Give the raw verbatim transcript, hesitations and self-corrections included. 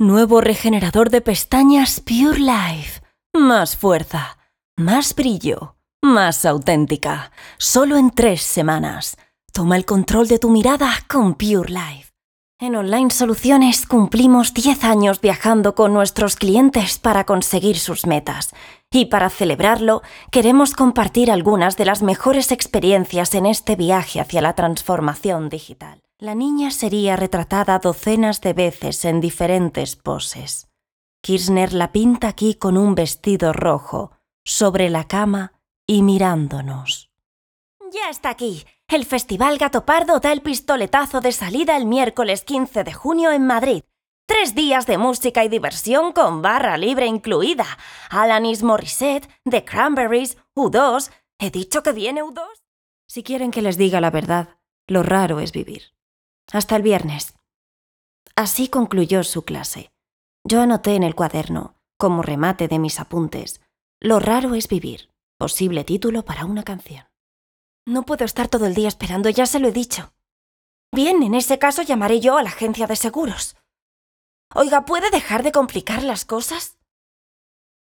Nuevo regenerador de pestañas Pure Life. Más fuerza, más brillo, más auténtica. Solo en tres semanas. Toma el control de tu mirada con Pure Life. En Online Soluciones cumplimos diez años viajando con nuestros clientes para conseguir sus metas. Y para celebrarlo, queremos compartir algunas de las mejores experiencias en este viaje hacia la transformación digital. La niña sería retratada docenas de veces en diferentes poses. Kirchner la pinta aquí con un vestido rojo, sobre la cama y mirándonos. Ya está aquí. El Festival Gato Pardo da el pistoletazo de salida el miércoles quince de junio en Madrid. Tres días de música y diversión con barra libre incluida. Alanis Morissette, The Cranberries, U dos. ¿He dicho que viene U dos? Si quieren que les diga la verdad, lo raro es vivir. Hasta el viernes. Así concluyó su clase. Yo anoté en el cuaderno, como remate de mis apuntes, lo raro es vivir, posible título para una canción. No puedo estar todo el día esperando, ya se lo he dicho. Bien, en ese caso llamaré yo a la agencia de seguros. Oiga, ¿puede dejar de complicar las cosas?